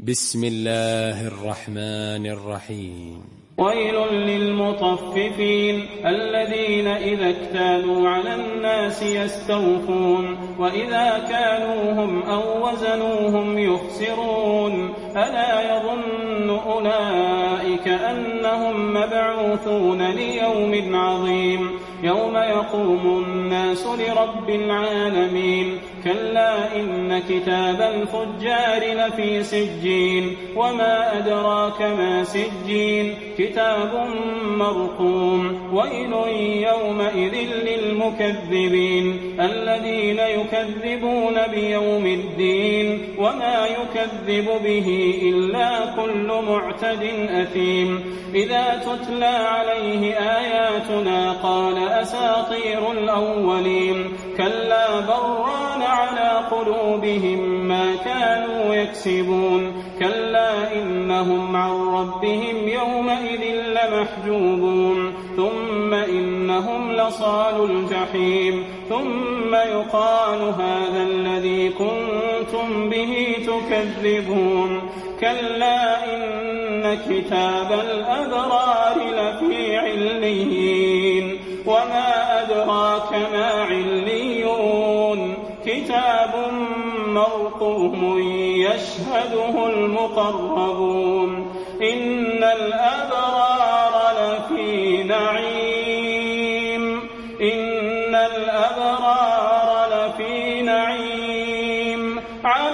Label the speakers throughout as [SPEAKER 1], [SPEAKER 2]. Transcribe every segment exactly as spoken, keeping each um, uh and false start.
[SPEAKER 1] بسم الله الرحمن الرحيم.
[SPEAKER 2] ويل للمطففين الذين إذا اكتالوا على الناس يستوفون وإذا كالوهم أو وزنوهم يخسرون ألا يظن أولئك أنهم مبعوثون ليوم عظيم يوم يقوم الناس لرب العالمين كلا إن كتاب الفجار لفي سجين وما أدراك ما سجين كتاب مرقوم ويل يومئذ للمكذبين الذين يكذبون بيوم الدين وما يكذب به إلا كل معتد أثيم إذا تتلى عليه آياتنا قال أساطير الأولين كلا بران على قلوبهم ما كانوا يكسبون كلا إنهم عن ربهم يومئذ لمحجوبون ثم إنهم لصالو الجحيم ثم يقال هذا الذي كنتم به تكذبون كلا إن كتاب الأبرار لفي عليين وما أدراك ما عليون كتاب مرقوم يشهده المقربون إن الأبرار لفي نعيم إن الأبرار لفي نعيم على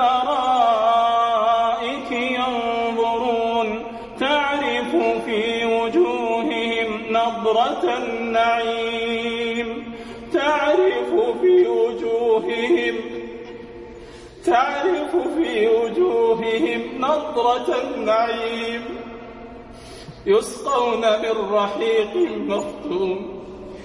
[SPEAKER 2] الأرائك ينظرون تعرف في وجوههم نضرة النعيم تعرف في وجوههم تعرف في وجوههم نضرة النعيم يسقون من رحيق مختوم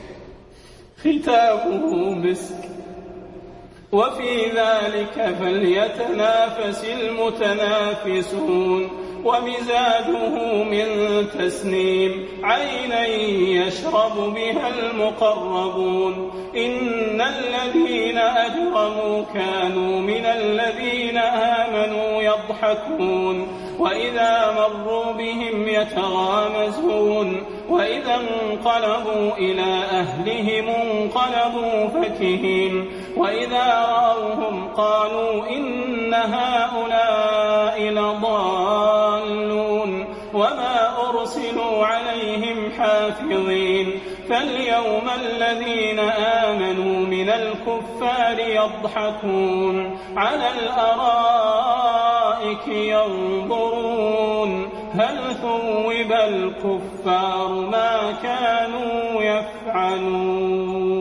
[SPEAKER 2] ختامه مسك وفي ذلك فليتنافس المتنافسون ومزاجه من تسنيم عينا يشرب بها المقربون إن الذين أجرموا كانوا من الذين آمنوا يضحكون وإذا مروا بهم يتغامزون وإذا انقلبوا إلى أهلهم انقلبوا فكهين وإذا رأوهم قالوا إن هؤلاء لضالون وما أرسلوا عليهم حافظين فاليوم الذين آمنوا من الكفار يضحكون على الأرائك ينظرون هل ثوب الكفار ما كانوا يفعلون.